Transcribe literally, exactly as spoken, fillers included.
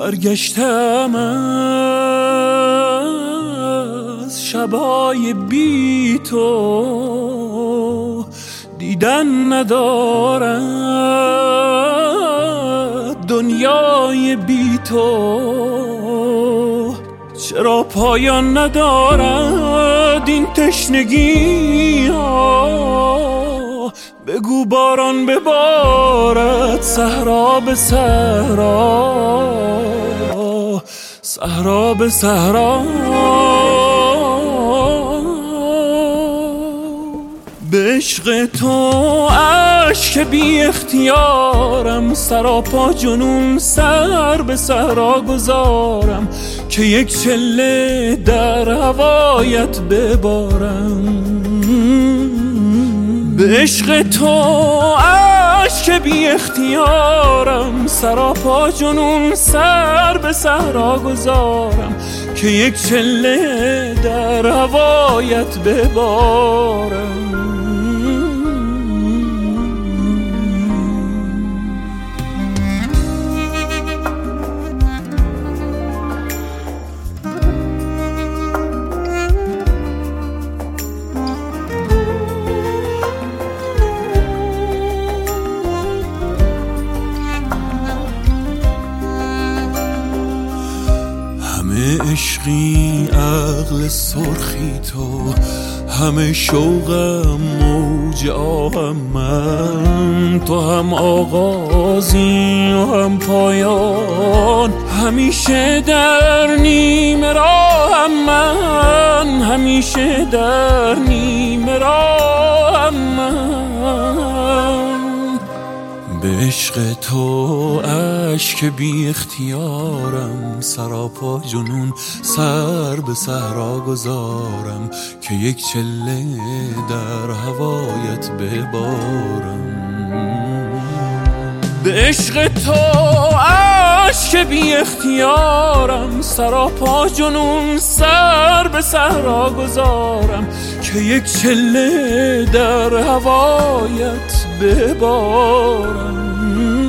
برگشتم از شبای بی تو، دیدن ندارد دنیای بی تو. چرا پایان ندارد این تشنگی ها؟ بگو باران ببارد صحرا به صحرا، صحرا به صحرا. به عشق تو اشک بی اختیارم، سراپا جنون سر به صحرا گذارم که یک چله در هوایت ببارم. به عشق تو اشک بی اختیارم، سراپا جنون سر به صحرا گذارم که یک چله در هوایت ببارم. همه عشقی عقل سرخی تو، همه شوقم موج آهم من. تو هم آغازی و هم پایان، همیشه در نیمه راهم من، همیشه در نیمه راهم من. به عشق تو اشک بی اختیارم، سراپا جنون سر به صحرا گذارم که یک چله در هوایت ببارم. به عشق تو اشک بی اختیارم، سراپا جنون سر به صحرا گذارم که یک چله در هوایت ببارم.